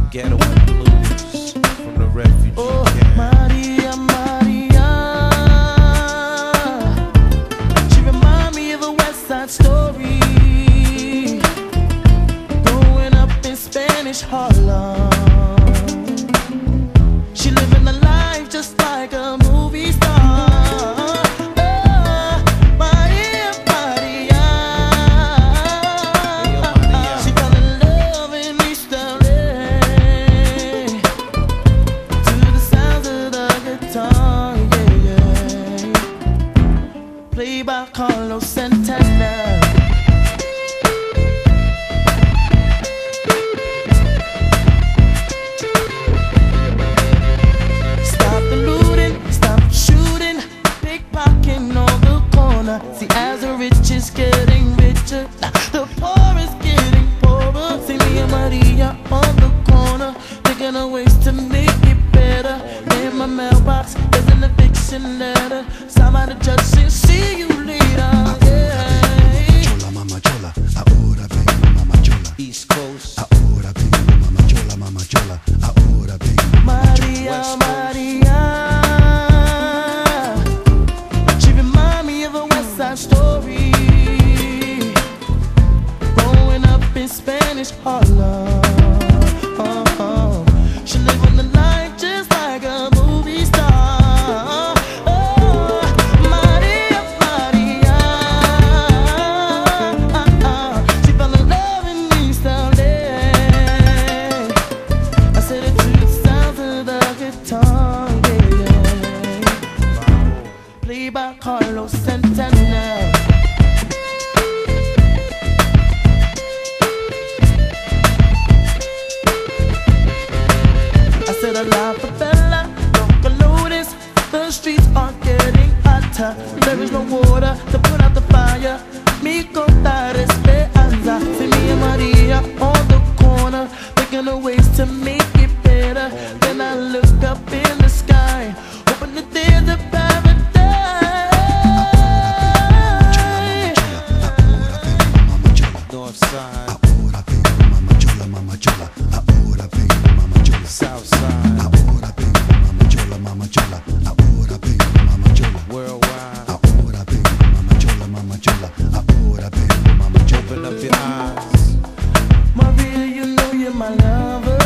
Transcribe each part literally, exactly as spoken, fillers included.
Ghetto and Blues from the refugee Oh, camp. Maria, Maria. She remind me of a West Side Story. Growing up in Spanish Harlem. She living the life just like a movie star. Played by Carlos Santana. Stop the looting, stop shooting, pickpocketing on the corner. See, as the rich is getting richer, the poor is getting poorer. See me and Maria on the corner, thinking of ways to make it better. In my mailbox, there's an eviction letter. Somebody judge says, see you later. Yeah. Chola, mama chola, ahora vengo, mama chola. East Coast. Ahora vengo, mama chola, mama chola. Ahora vengo, mama chola. Maria, Maria. She remind me of a West Side Story. Growing up in Spanish Harlem. She living the life just like a movie star. Oh, Maria, Maria. She fell in love in East L A. I said it to the sound of the guitar, yeah. Played by Carlos Santana. I said a la favela, local notice. The streets are getting hotter. There is no water to put out the fire. Mi contar esperanza. See me and Maria on the corner, thinking of ways to make it better. Then I look up in the sky, hoping that there's a paradise. North side. Ahora vengo, mama chola, mama chola. Ahora vengo, mama chola. South side. Ahora vengo, mama chola, mama chola. Ahora vengo, mama chola. Worldwide. Ahora vengo, mama chola, mama chola. Ahora vengo, mama chola. Open up your eyes. Maria, you know you're my lover.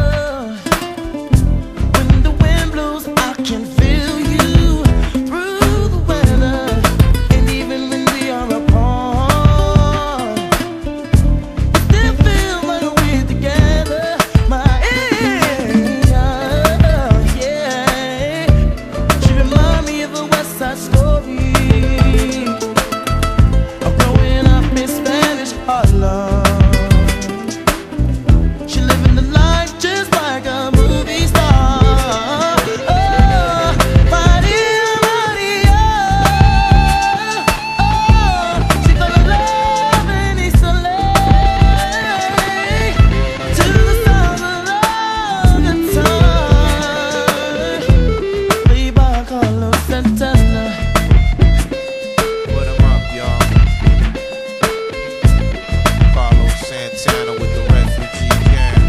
When the wind blows, I can feel you through the weather. And even when we are apart, we still feel like we're together. Maria, yeah. She remind me of a West Side Story. I'm growing up in Spanish Harlem. She living the life just like a movie star. Oh, Maria, Maria. Oh, she fell in love in East L A. To the sound of the guitar. Played by Carlos Santana. Put 'em up, y'all. Carlos Santana with the refugee camp.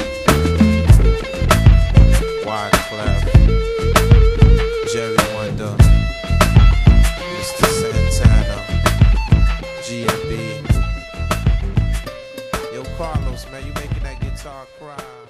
Wyclef, Jerry Wonder, Mister Santana, G M B. Yo, Carlos, man, you making that guitar cry.